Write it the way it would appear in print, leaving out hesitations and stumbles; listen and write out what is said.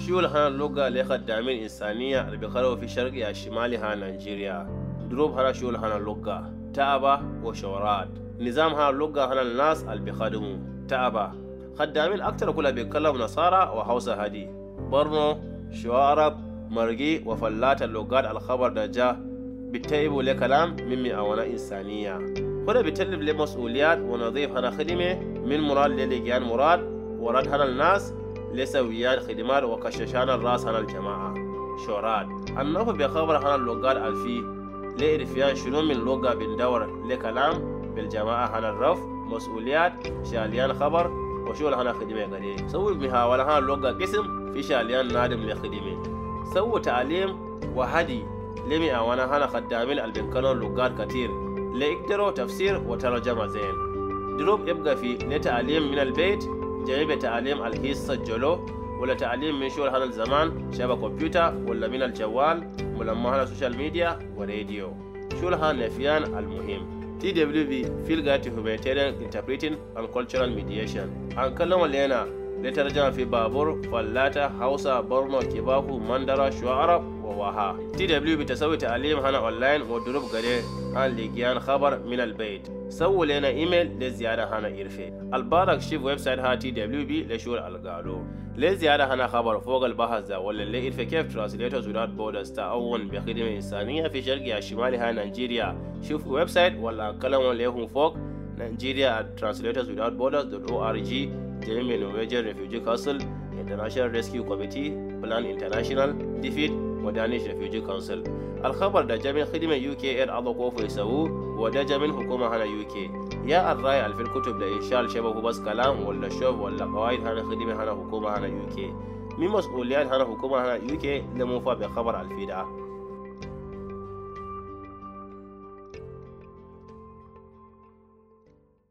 شؤون هنا اللغة لخدامين إنسانية اللي بيقروا في شرق شمالها نيجيريا. دروب هنا شؤون هنا اللغة تعبة وشورات. نظام هنا اللغة هنا الناس اللي بيخدموا تعبة خدامين أكتر كلها بيتكلموا نصارى وحوسة هدي برنو شوارب مرقي وفلات اللغات. الخبر ده جاء بيتيبوا لكلام ممي أونا إنسانية هنا بيتلب لمسؤوليات ونظيف هنا خدمة من مراد للجيان مراد هنا الناس لسويات خدمات وكششان الراس هنا الجماعة شورات. النوف بخبر هنا اللغات الفي لإرفيان شنو من لغة بندور لكلام بالجماعة هنا الرف مسؤوليات شاليان خبر وشغل هنا خدمة قليل. سوي محاولة هنا اللغة قسم في شاليان نادم لخدمة. سووا تعليم وهدي لمي أوانا هنا خدامين البنكانون لغات كتير ليقدروا تفسير وترجمة زين. دروب يبقى في لتعليم من البيت جانب تعليم الحصة جلو ولا تعليم من شغل هنا الزمان شبه كمبيوتر ولا من الجوال ولا هنا سوشيال ميديا وراديو. شغل هنا نفيان المهم. TWB Field Guide to Humanitarian Interpreting and Cultural Mediation. هنكلم لنا لترجمة في بابور فلاتة حوسة برنو كيباكو مندرة شوارب وواها. TWB تسوي تعليم هنا أونلاين ودروب قريب عن لقيان خبر من البيت. سووا لنا إيميل لزيادة هنا إرفي. البارك شيف ويب سايت ها TWB لشغل القالو. لزيادة هنا خبر فوق البحث ده ولا اللي إرفي كيف ترانسليترز without borders تعاون بخدمة إنسانية في شرق شمالها نيجيريا. شوف ويب سايت ولا كلموا لهم فوق Nigeria at Translators Without Borders.org. جميع Norwegian Refugee Council, International Rescue Committee, Plan International, DFID ودانيش Refugee Council. الخبر ده جا من خدمة UK إير الله كوفو يسووه وده جا من حكومة هنا UK. يا الرأي في الكتب ده إنشاء شبه بس كلام ولا شوف ولا قواعد هنا خدمة هنا حكومة هنا UK. من مسؤوليات هنا حكومة هنا UK لموفى بخبر الفيدة.